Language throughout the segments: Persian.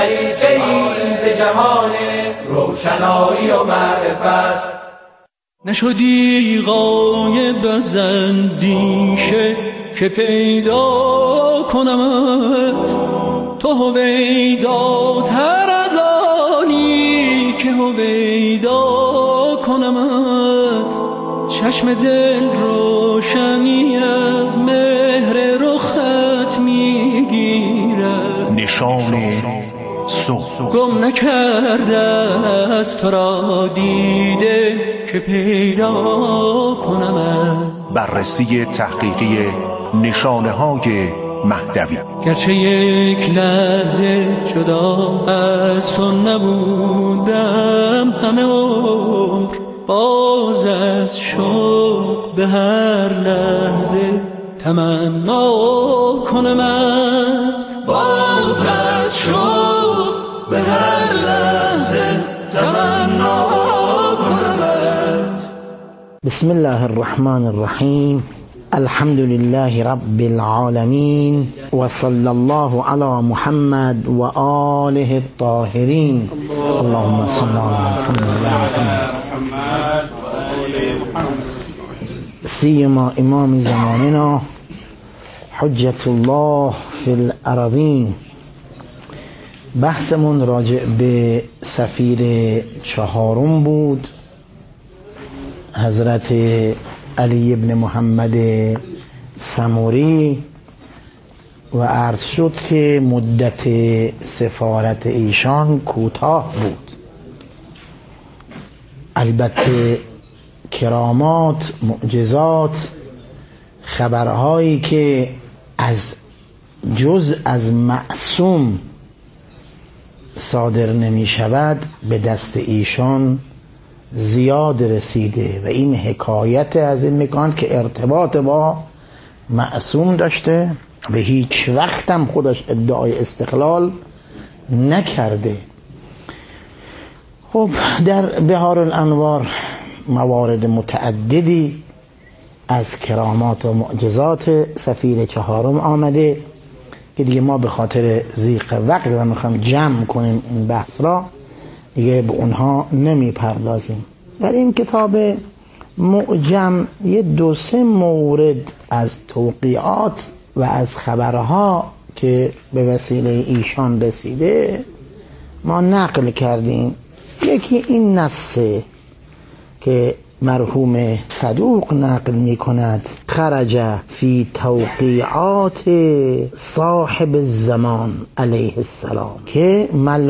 دریچه‌ای به جهان روشنایی و معرفت. نشدی غایب از اندیشه که پیدا کنمت، تو هویداتر از آنی که هویدا کنمت. چشم دل روشنی از مهر رخت میگیرد، نشان صبح گم نکرده از تو را دیده که پیدا کنمت. بررسی تحقیقی نشانه های مهدوی. گرچه یک لحظه جدا از تو نبودم، همه عمر باز از شوق به هر لحظه تمنا کنمت. باز از شوق به هر لحظه تمنا کنمت. بسم الله الرحمن الرحیم. الحمد لله رب العالمین و صلی الله علی محمد و آله الطاهرین. اللهم صل علی محمد سیما امام زماننا حجت الله فی الارضین. بحثمون راجع به سفیر چهارم بود، حضرت علی ابن محمد سموری، و عرض شد که مدت سفارت ایشان کوتاه بود. البته کرامات، معجزات، خبرهایی که از جز از معصوم صادر نمی شود به دست ایشان زیاد رسیده و این حکایت از این میکنند که ارتباط با معصوم داشته و هیچ وقتم خودش ادعای استقلال نکرده. خب در بهار الانوار موارد متعددی از کرامات و معجزات سفیر چهارم آمده که دیگه ما به خاطر ضیق وقت و میخوام جمع کنیم این بحث را، دیگه به اونها نمی پردازیم. در این کتاب معجم یه 2-3 مورد از توقیعات و از خبرها که به وسیله ایشان رسیده ما نقل کردیم. یکی این نصه که مرحوم صدوق نقل می کند: خرج فی توقیعات صاحب الزمان علیه السلام، که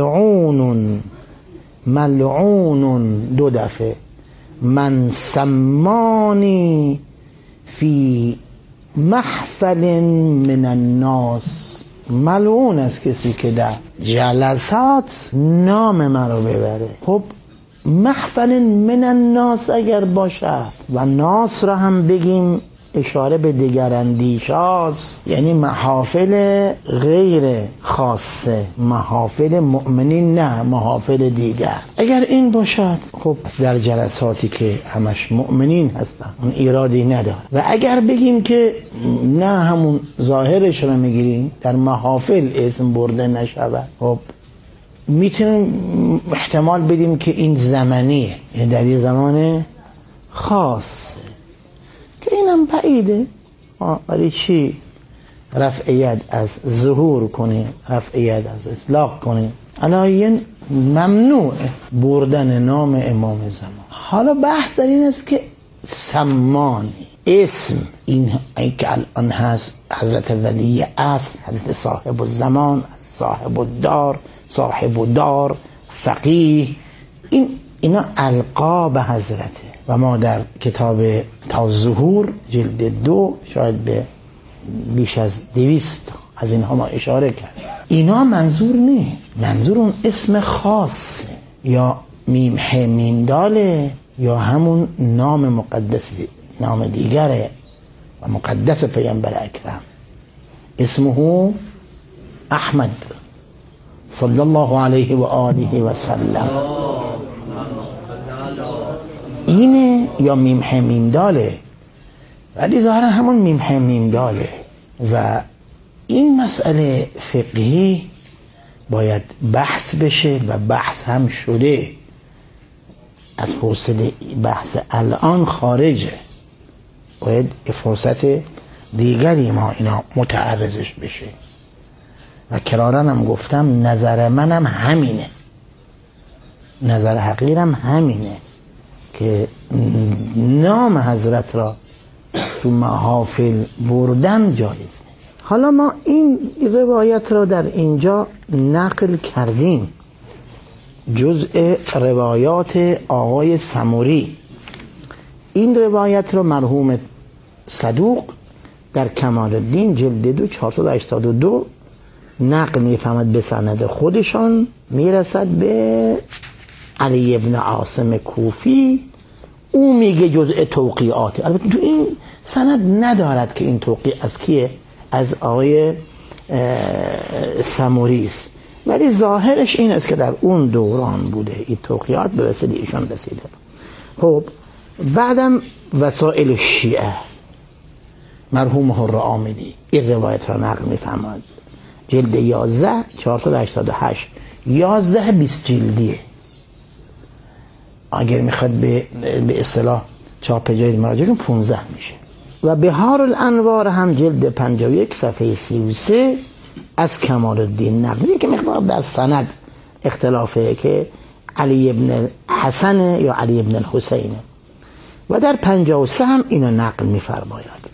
ملعون 2 دفعه من سمانی فی محفل من الناس. ملعون است کسی که در جلسات نام من رو ببره. خب محفل من الناس اگر باشد و ناس را هم بگیم اشاره به دیگر اندیشاست، یعنی محافل غیر خاصه، محافل مؤمنین نه، محافل دیگر. اگر این باشد خب در جلساتی که همش مؤمنین هستن اون ایرادی نداره. و اگر بگیم که نه همون ظاهرش رو میگیریم در محافل اسم برده نشود، خب میتونیم احتمال بدیم که این زمانیه، یعنی در یه زمان خاص که اینم بعیده. ولی چی رفع ید از ظهور کنی، رفع ید از اطلاق کنی، علایین ممنوع بردن نام امام زمان. حالا بحث در این است که سمانی اسم این که الان هست حضرت ولی اصل، حضرت صاحب الزمان، صاحب الدار، صاحب الدار، فقیه، اینا القاب حضرته. و ما در کتاب تا ظهور جلد 2 شاید به بیش از 200 از اینها ما اشاره کرد. اینا منظور نه، منظور اون اسم خاص یا میم ح میم داله یا همون نام مقدسی، نام دیگره و مقدس پیامبر اکرم. اسمه احمد صلی الله علیه و آله و سلم. اینه یا میم ح میم داله، ولی ظاهرا همون میم ح میم داله. و این مسئله فقهی باید بحث بشه و بحث هم شده، از حوصله بحث الان خارجه، باید فرصت دیگری ما اینا متعرضش بشه. و کرارن هم گفتم نظر منم همینه، نظر حقیرم همینه که نام حضرت را تو محافل بردن جایز نیست. حالا ما این روایت را در اینجا نقل کردیم، جزء روایات آقای سموری. این روایت را مرحوم صدوق در کمال الدین جلد 2 482 نقل میفهمد به سند خودشان، میرسد به علی ابن عاصم کوفی، او میگه جزء توقیعاته. البته تو این سند ندارد که این توقیع از کیه، از آقای سموری است، ولی ظاهرش این است که در اون دوران بوده این توقیعات به وسیله ایشان رسیده. خب بعدم وسائل شیعه مرحوم حر عاملی این روایت را نقل میفرماد، جلد 11 488 11 20 جلدیه، اگر میخواد به اصطلاح چاپ جدید مراجعه کنیم 15 میشه. و بهار الانوار هم جلد 51 صفحه 33 از کمال الدین نقلی که مقدار در سند اختلافه که علی ابن حسن یا علی ابن الحسین، و در 53 هم اینو نقل میفرماید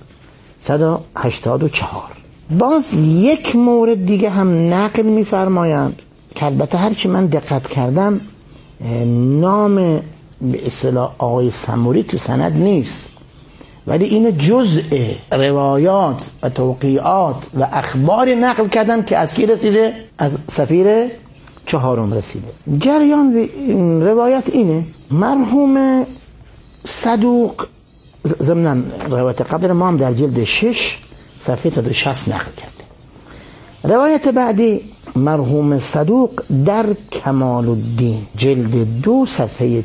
184. باز یک مورد دیگه هم نقل میفرمایند که البته هرچی من دقت کردم نام به اصطلاح آقای سموری تو سند نیست، ولی این جزء روایات و توقیعات و اخبار نقل کردن که از کی رسیده؟ از سفیر چهارم رسیده. جریان روایت اینه، مرحوم صدوق ضمن روایت قبل ما هم در جلد 6 صفحه 160 نقل کرده. روایت بعدی مرحوم صدوق در کمال الدین جلد 2 صفحه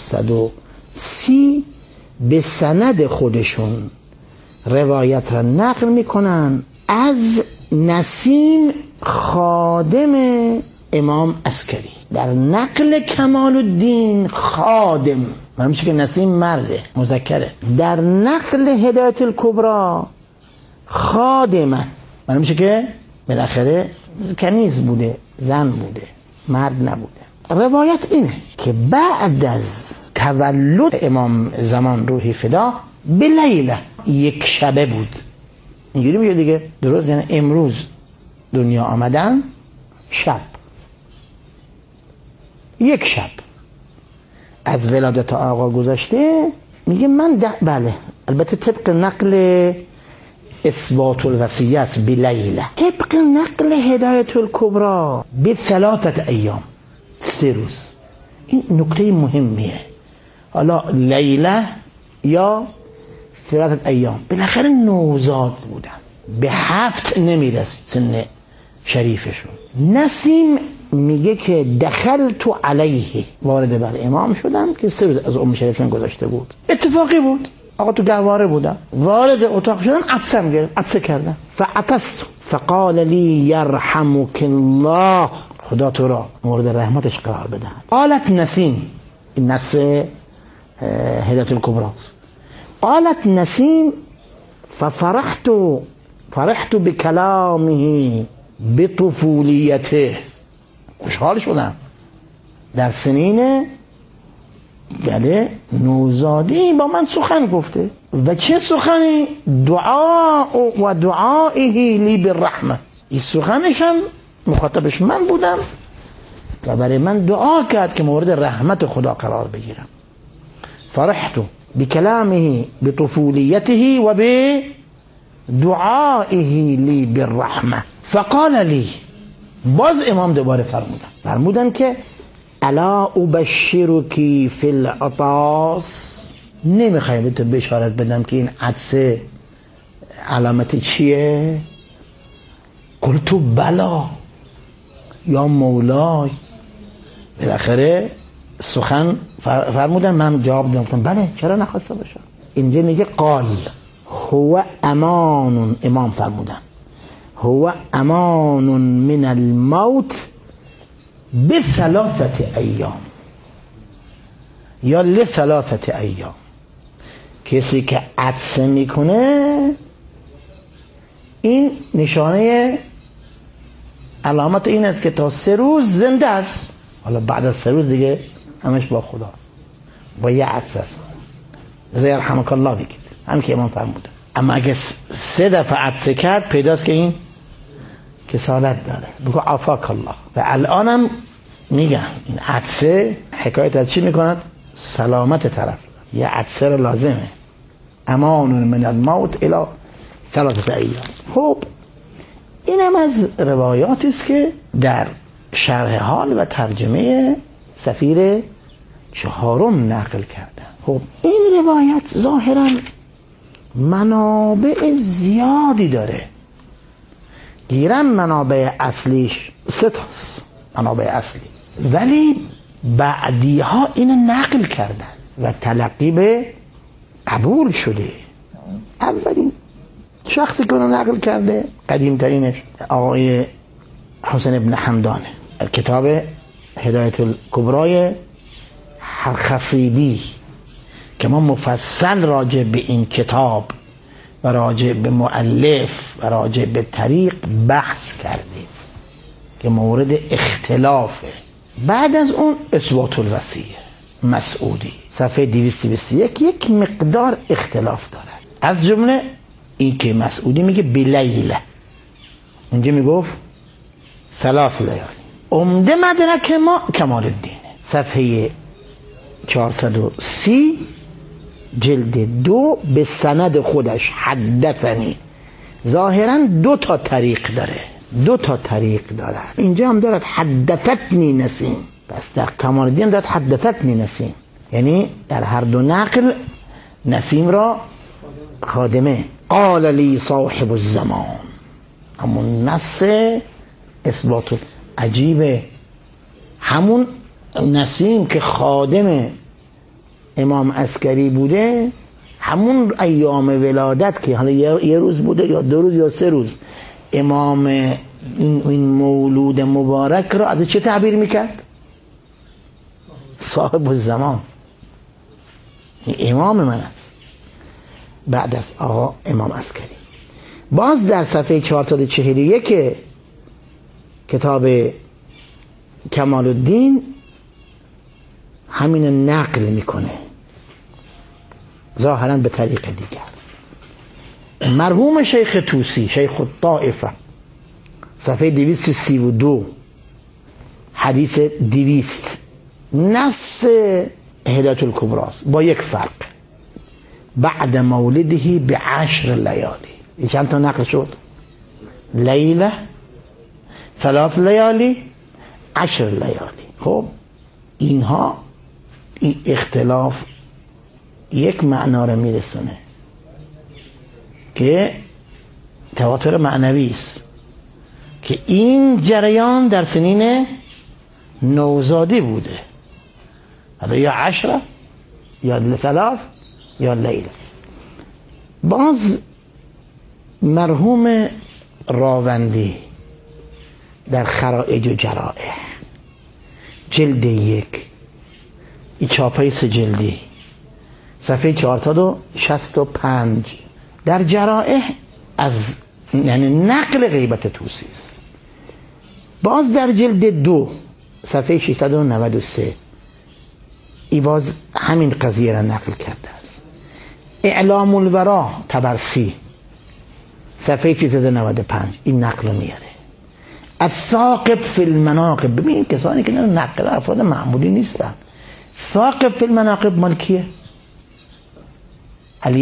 430 به سند خودشون روایت را نقل میکنن از نسیم خادم امام عسکری. در نقل کمال الدین خادم معلوم میشه که نسیم مرده مذکره، در نقل هدایت الکبری خادمه معلوم میشه که بالاخره کنیز بوده، زن بوده، مرد نبوده. روایت اینه که بعد از تولد امام زمان روحی فدا به لیله یک شبه بود، اینجوری میگه دیگه درست، یعنی امروز دنیا آمدن شب، یک شب از ولادت آقا گذشته. میگه من بله البته طبق نقل اثبات الوصیه است به لیله، طبق نقل هدایت الکبری به 3 ایام 3 روز. این نکته مهمیه. حالا لیله یا 3 ایام، بالاخره نوزاد بودن، به 7 نمیرسید سن شریفشون. نسیم میگه که دخل تو علیه، وارد بر امام شدم که 3 روز از ام شریفشون گذاشته بود، اتفاقی بود، آقا تو گهواره بودم، وارد اتاق شدم، عطسم گرفت، عطسه کردم، فعطست فقال لی یرحمک الله، خدا تو را مورد رحمتش قرار بدهد. قالت نسیم، این نص هدایت الکبری است، قالت نسیم فرحت بکلامه بطفولیته، خوشحال شدم در سنین گله نوزادی با من سخن گفته. و چه سخنی؟ دعا و دعائه لی بالرحمه، این سخنش هم مخاطبش من بودم و برای من دعا کرد که مورد رحمت خدا قرار بگیرم. فرحت بکلامه بطفولیته و بدعائه لی بالرحمه. فقال لی، باز امام دوباره فرمودن که الا ابشرکی فی العطاس، نمیخوای به تو بشارت بدم که این عطسه علامت چیه؟ قلت بلا یا مولای. بالاخره سخن فرمودن، من جواب دادم بله، چرا نخواسته باشم. اینجا میگه قال هو امان، امام فرمودن هو امان من الموت به 3 ایام یا ل3 ایام. کسی که عطسه میکنه این نشانه علامت این است که تا 3 روز زنده است. حالا بعد از 3 روز دیگه همش با خداست، با یه عطسه است. زیر رحمک الله بگید، هم که امام فرموده. اما اگه 3 دفعه عطسه کرد پیداست که این کسالت داره، بگو عافاک الله. و الانم میگن این عطسه حکایت از چی میکند؟ سلامت طرف. یه عطسه رو لازمه. امان من الموت الی 3 ایام. خب اینم از روایاتی است که در شرح حال و ترجمه سفیر 4 نقل کردن. خب این روایت ظاهرا منابع زیادی داره. گیرن منابع اصلیش 3 تاست، منابع اصلی، ولی بعدی ها اینو نقل کردن و تلقی به قبول شده. اولین شخصی که اونو نقل کرده قدیمترینش آقای حسین ابن حمدانه، کتاب هدایت الکبرای خصیبی که ما مفصل راجع به این کتاب و راجع به مؤلف و راجع به طریق بحث کردیم که مورد اختلافه. بعد از اون اثبات الوصیه مسعودی صفحه 221 یک مقدار اختلاف داره، از جمله این که مسعودی میگه بلیله، اونجا میگفت 3 لیالی. عمده مدرک ما کمال الدین صفحه 430 جلد 2 به سند خودش حدثنی. ظاهرا 2 طریق داره، 2 طریق داره. اینجا هم دارد حدثتنی نسیم، پس در کمال الدین دارد حدثتنی نسیم، یعنی در هر 2 نقل نسیم را خادمه. قال لی صاحب الزمان، همون نص اثبات عجیبه. همون نسیم که خادم امام عسکری بوده، همون ایام ولادت که حالا یه روز بوده یا 2 روز یا 3 روز، امام این مولود مبارک را از چه تعبیر میکرد؟ صاحب الزمان، امام من است بعد از آقا امام عسکری. باز در صفحه 441 کتاب کمال الدین همین نقل میکنه، ظاهرا به طریق دیگر. مرحوم شیخ طوسی، شیخ الطائفه، صفحه 232 حدیث 200 نص هدایت الکبراست با یک فرق، بعد مولده ب10 لیالی. چند تا نقل شد؟ لیله، 3 لیالی، 10 لیالی. خب اینها این اختلاف یک معنا رو میرسونه که تواتر معنوی است که این جریان در سنین نوزادی بوده، حالا یا 10 یا 3 یا لیله. باز مرحوم راوندی در خرائج و جرائح جلد 1، این چاپه 3 جلدی، صفحه 465 در جرائح از یعنی نقل غیبت طوسی است. باز در جلد 2 صفحه 693 ای باز همین قضیه را نقل کرده است. اعلام الورا طبرسی صفحه 395 این نقل میاره. الثاقب فی المناقب، ببین کسانی که نقل افراد معمولی نیستن. ثاقب فی المناقب مال کیه؟ علی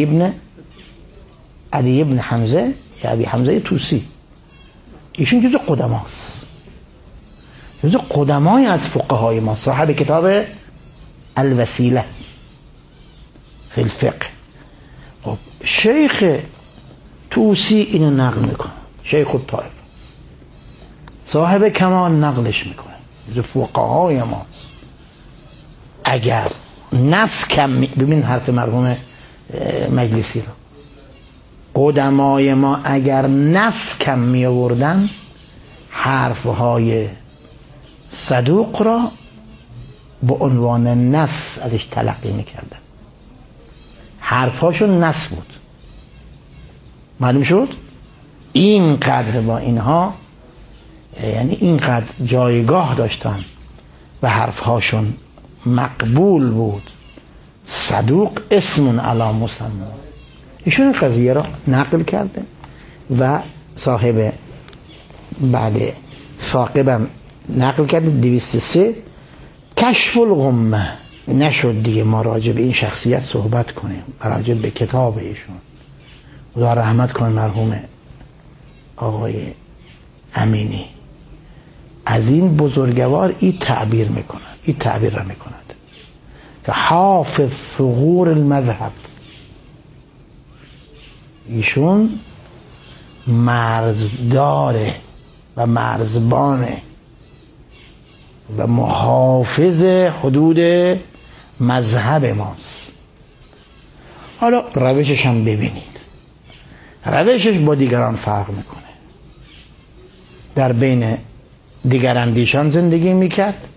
ابن حمزه یا ابی حمزه طوسی. ایشون جزو قدماست، جزو قدمای از فقهای ما، صاحب کتاب الوسیله فی الفقه. خب شیخ طوسی اینو نقل میکنه، شیخ الطائفه، صاحب کمال نقلش میکنه، جزو فقهای ماست. اگر نص کم ببین حرف مرحوم مجلسی رو، قدمای ما اگر نص کم می آوردن حرفهای صدوق را به عنوان نص ازش تلقی میکردن. حرفاشون نص بود. معلوم شد اینقدر با اینها، یعنی اینقدر جایگاه داشتن و حرفهاشون مقبول بود. صدوق اسم علی مسمی، ایشون قضیه را نقل کرده و صاحب بعد ثاقبم نقل کرده 203. کشف الغمه. نشد دیگه ما راجع به این شخصیت صحبت کنیم، راجع به کتاب ایشون. خدا رحمت کنه مرحوم آقای امینی. از این بزرگوار این تعبیر را میکند که حافظ ثغور المذهب. ایشون مرزداره و مرزبانه و محافظ حدود مذهب ماست. حالا روشش هم ببینید، روشش با دیگران فرق میکنه. در بین دیگر اندیشان زندگی میکرد،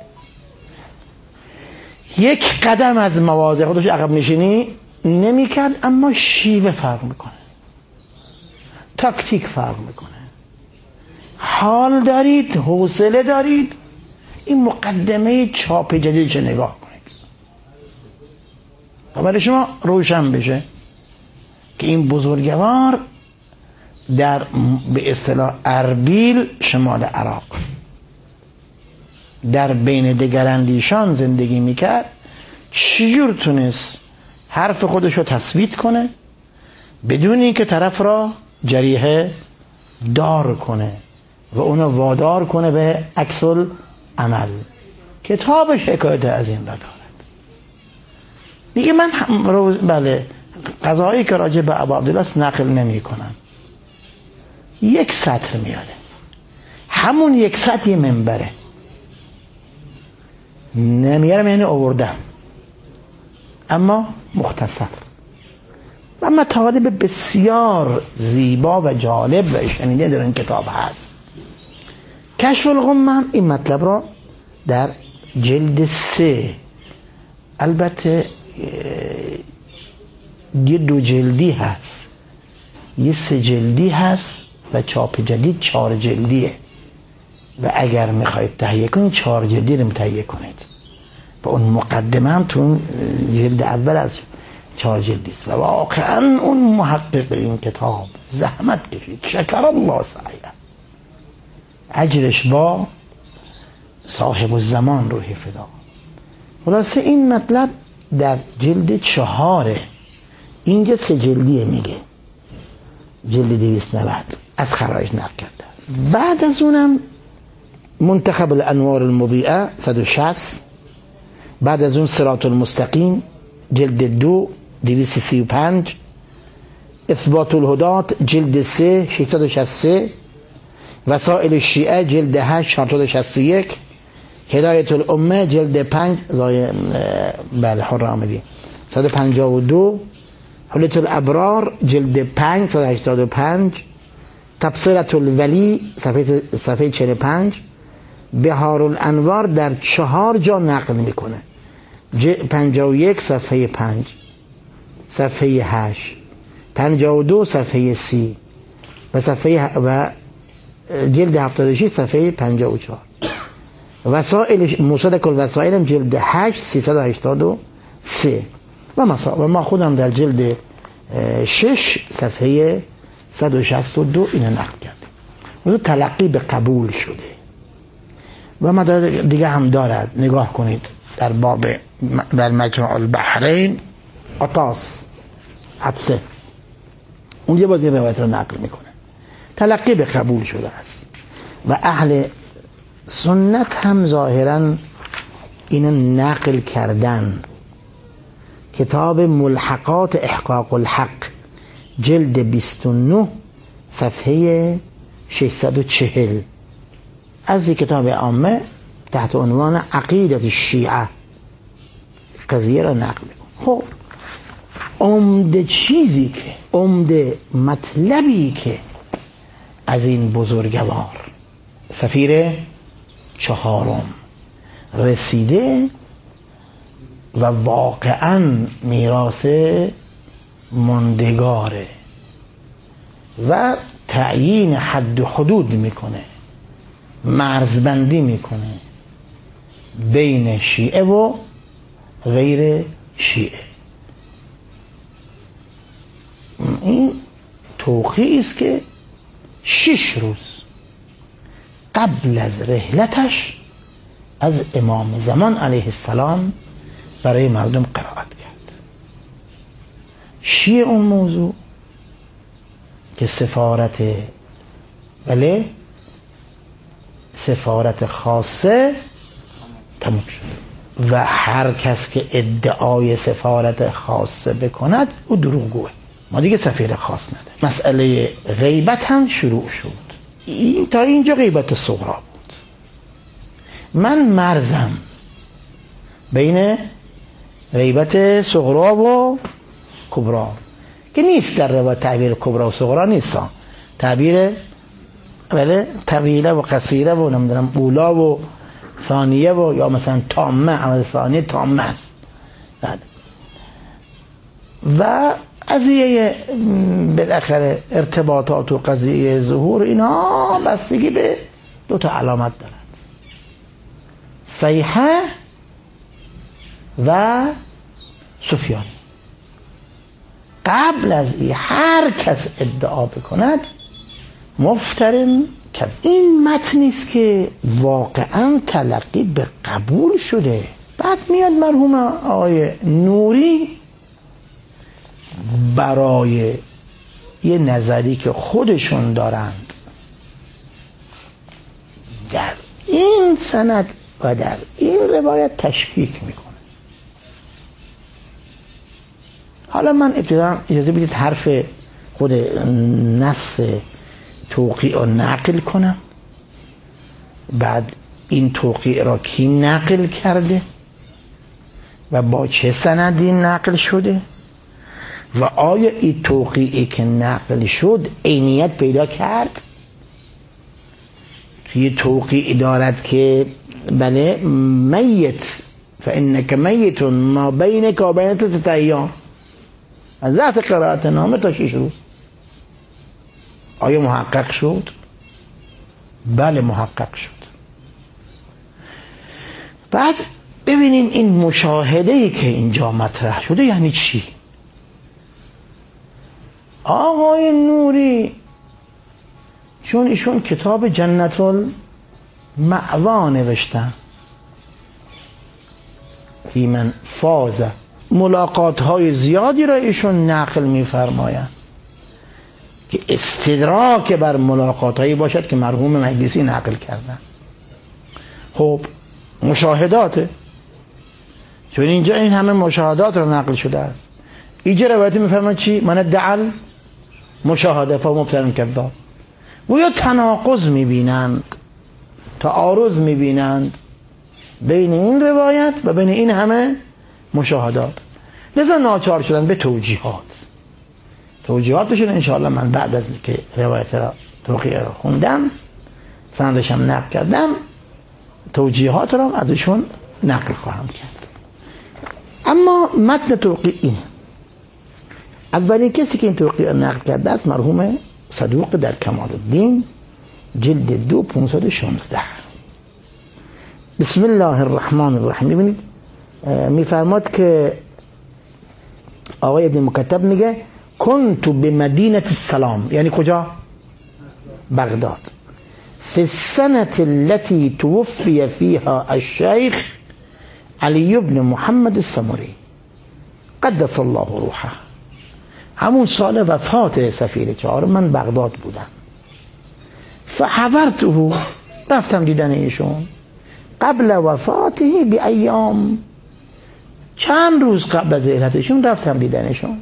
یک قدم از مواضع خودش عقب نشینی نمیکرد، اما شیوه فرق میکنه، تاکتیک فرق میکنه. حال دارید، حوصله دارید، این مقدمه چاپ جدیدش نگاه کنید تا برای شما روشن بشه که این بزرگوار در به اصطلاح اربیل شمال عراق در بین دگراندیشان زندگی میکرد. چجور تونست حرف خودش رو تثبیت کنه بدون اینکه طرف را جریحه دار کنه و اونو وادار کنه به عکس العمل. کتابش حکایت از این را دارد. میگه من بله قضایی که راجع به ابو عبدالله است نقل نمی کنم. یک سطر میاره، همون یک سطر یه منبره، نمیارم یعنی آوردم، اما مختصر و مطالب بسیار زیبا و جالب و شنیده در این کتاب هست. کشف الغمه هم این مطلب را در جلد 3، البته یه 2 جلدی هست، یه 3 جلدی هست و چاپ جدید 4 جلدیه و اگر میخواید تهیه کنید 4 جلدی رو تهیه کنید و اون مقدمه هم تو اون جلد اول از 4 جلدی است و واقعا اون محقق این کتاب زحمت کشید، شکر الله سعیه، اجرش با صاحب الزمان روحی فدا. خلاصه این مطلب در جلد 4، اینجا 3 جلدیه، میگه جلد 290 از خرایش نقل کرده. بعد از اونم منتخب الانوار المضیئه 160، بعد از اون صراط المستقیم جلد 2 235، اثبات الهدات جلد 3 663، وسائل الشیعه جلد 8 461، هدایت الامه جلد 5 بله حر آمدی 152، حلت الابرار جلد 5 185، تبصرة الولی صفحه 45، بهار الانوار در 4 جا نقل میکنه، 51 صفحه 5، صفحه 8، 52 صفحه 30 و صفحه و جلد 76 صفحه 54. وسائل مصدق الوسائل هم جلد 8 383 و ما خودم در جلد 6 صفحه 162 اینو نقل کردیم. تلقی به قبول شده و مدارک دیگه هم دارد، نگاه کنید در باب در مجمع البحرین عطاس عطسه اون یه بازی روایت رو نقل میکنه. تلقی به قبول شده است و اهل سنت هم ظاهرا اینو نقل کردن. کتاب ملحقات احقاق الحق جلد 29 صفحه 640 از این کتاب عامه تحت عنوان عقیدت الشیعه قضیه را نقل می‌کنه. خب عمده چیزی که عمده مطلبی که از این بزرگوار سفیر 4 رسیده و واقعا میراث ماندگاره و تعیین حد و حدود میکنه، مرزبندی میکنه بین شیعه و غیر شیعه. این توقیعی است که 6 روز قبل از رحلتش از امام زمان علیه السلام برای مردم قرائت کرد. شیعه اون موضوع که سفارت خاصه تموم شد و هر کس که ادعای سفارت خاصه بکند او دروغگوه، ما دیگه سفیر خاص نداریم. مسئله غیبت هم شروع شد. تا اینجا غیبت صغری بود. من مرزم بین غیبت صغری و کبری که نیست در روایت تعبیر کبری و صغری نیست، تعبیر طویله و قصیره و نمیدونم اولا و ثانیه و یا مثلا تامه، عمل ثانیه تامه است. و قضیه بالاخره ارتباطات و قضیه ظهور اینها بستگی به 2 علامت دارد: صیحه و سفیانی. قبل از هر کس ادعا بکند مفترن که این متنی است که واقعا تلقی به قبول شده. بعد میاد مرحوم آقای نوری برای یه نظری که خودشون دارند در این سند و در این روایت تشکیک میکنه. حالا من ابتدا اجازه بدید حرف خود نص توقیع را نقل کنم، بعد این توقیع را کی نقل کرده و با چه سندی نقل شده و آیا این توقیعی که نقل شد عینیت پیدا کرد. توی توقیع دارد که بله میت فانک میت ما بینک و بین 3 ایام، از وقت قرائت نامه تا 6 روز. آیا محقق شد؟ بله محقق شد. بعد ببینیم این مشاهده‌ای که اینجا مطرح شده یعنی چی. آقای نوری چون ایشون کتاب جنت المأوا نوشتن فی من فاز، ملاقات های زیادی را ایشون نقل می‌فرمایند که استدراک بر ملاقات هایی باشد که مرحوم مجلسی نقل کردن. خب مشاهداته، چون اینجا این همه مشاهدات را نقل شده است. اینجا روایت می‌فرماید چی؟ من دعل مشاهده فمبتن کذاب. گویا تناقض می‌بینند، تعارض می‌بینند بین این روایت و بین این همه مشاهدات، لذا ناچار شدن به توجیهاتشون. انشاءالله من بعد از که روایت را توقیع را خوندم، سندش هم نقل کردم، توجیهات را ازشون نقل خواهم کرد. اما متن توقیع اینه. اولین کسی که این توقیع نقل کرده است مرحوم صدوق در کمال الدین، جلد 2 516. بسم الله الرحمن الرحیم. ببینید میفرماد که آقای ابن مکتب میگه کنت بمدینه السلام، یعنی کجا؟ بغداد. فی السنة التي توفی فيها الشیخ علی بن محمد السمری قدس الله روحه. همون سال وفات سفیر 4 من بغداد بودم. فحضرته، رفتم دیدن ایشون قبل وفاته بایام، چند روز قبل از رحلتشون رفتم دیدنشون.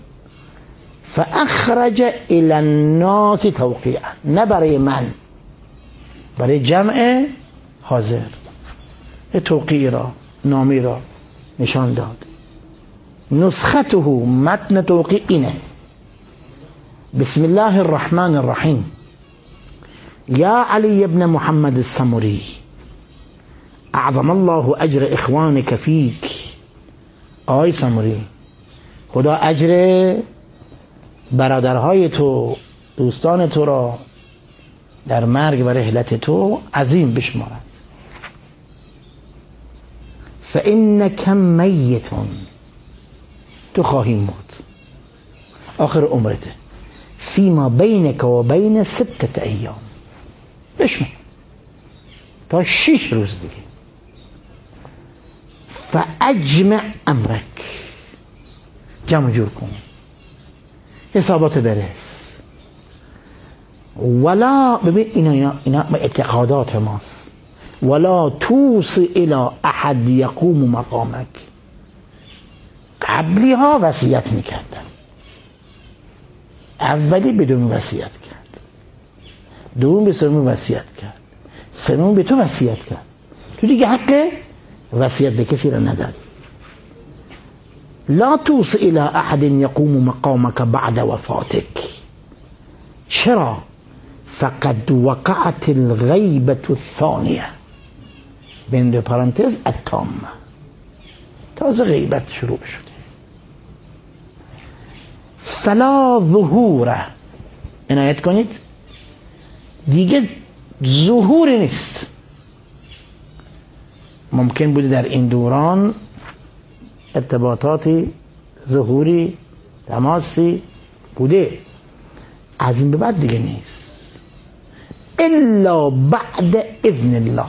فاخرج الى الناس توقیعا، نه برای من، برای جمع حاضر، توقیع را، نامی را نشان داد. نسخته، متن توقیع اینه: بسم الله الرحمن الرحیم. یا علی ابن محمد السمری اعظم الله اجر اخوانک فیک. آی سامری، خدا اجر برادرهای تو، دوستان تو را در مرگ و رحلت تو عظیم بشمارد. فانک میت، تو خواهی مرد آخر عمرته، فیما بینک و بین 6 ایام، بشمار تا 6 روز دیگه. فاجمع امرک، جمع جور کن، حسابات برس. ولا، ببین اینا اعتقادات ماست. ولا توصی الی احد یقوم مقامک. قبلی ها وصیت میکردن، اولی بدون وصیت کرد، دوم به سوم وصیت کرد، سوم به تو وصیت کرد. تو دیگه حق وصیت به کسی را نداری. لا توصی الی احد یقوم مقامک بعد وفاتک. چرا؟ فقد وقعت الغیبة الثانیه، بین دو پرانتز التامه، تازه غیبت شروع شده. فلا ظهوره، عنایت کنید، دیگه ظهور نیست. ممکن بوده در این دوران ارتباطاتی، ظهوری، تماسی بوده، از این به بعد دیگه نیست. الا بعد اذن الله،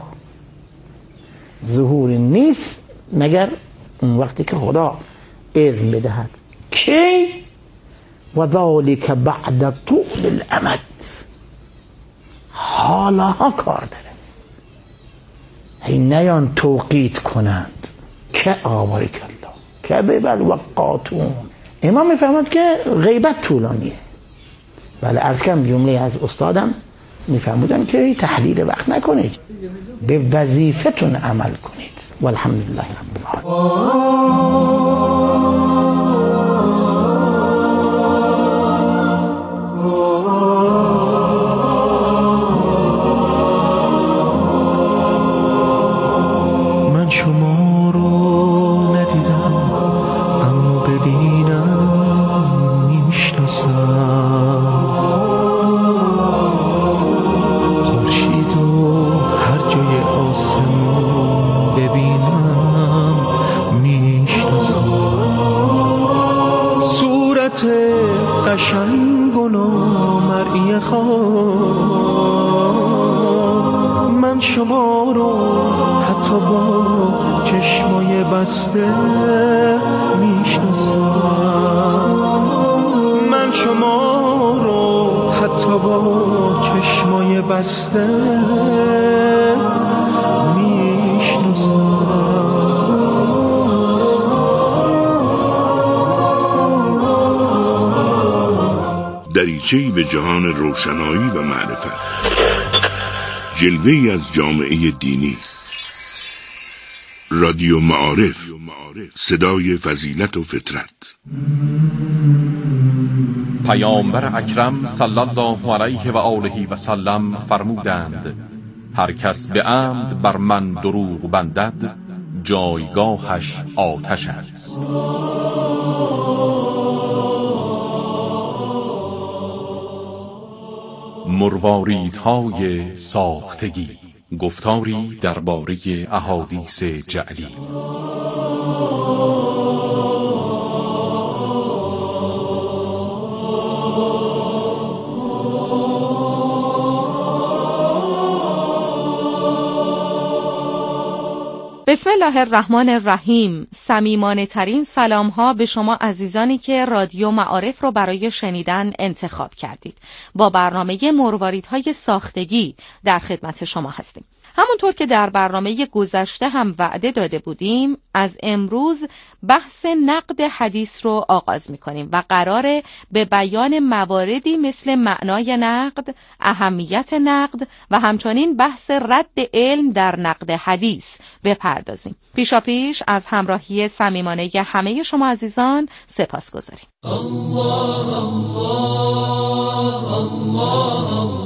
ظهور نیست مگر اون وقتی که خدا اذن بدهد. کی؟ و ذالک بعد طول الامد، حالا کار داره. این نیان توقیت کنند که آبارک الله که ببل وقاتون. امام میفهمد که غیبت طولانیه. بله، از کم جمله از استادم میفهمودن که تحدید وقت نکنید، به وظیفتون عمل کنید. والحمدلله رب العالمین. شما رو ندیدم اما ببینم میشناسم. خورشید و هر جای آسمون ببینم میشناسم. صورت قشنگ و نامرئی خواب، من شما رو حتی با چشمای بسته میشناسم. من شما رو حتی با چشمای بسته میشناسم. دریچه‌ای به جهان روشنایی و معرفت، جلوه‌ای از جامعه دینی. رادیو معارف، صدای فضیلت و فطرت. پیامبر اکرم صلی الله علیه و آله و سلم فرمودند: هر کس به عمد بر من دروغ بندد، جایگاهش آتش است. مرواریدهای ساختگی، گفتاری درباره احادیث جعلی. بسم الله الرحمن الرحیم. صمیمانه ترین سلام ها به شما عزیزانی که رادیو معارف رو برای شنیدن انتخاب کردید. با برنامه مرواریدهای ساختگی در خدمت شما هستیم. همونطور که در برنامه گذشته هم وعده داده بودیم، از امروز بحث نقد حدیث رو آغاز می‌کنیم و قراره به بیان مواردی مثل معنای نقد، اهمیت نقد و همچنین بحث رد علم در نقد حدیث بپردازیم. پیشاپیش از همراهی صمیمانه همه شما عزیزان سپاسگزاریم. الله الله الله الله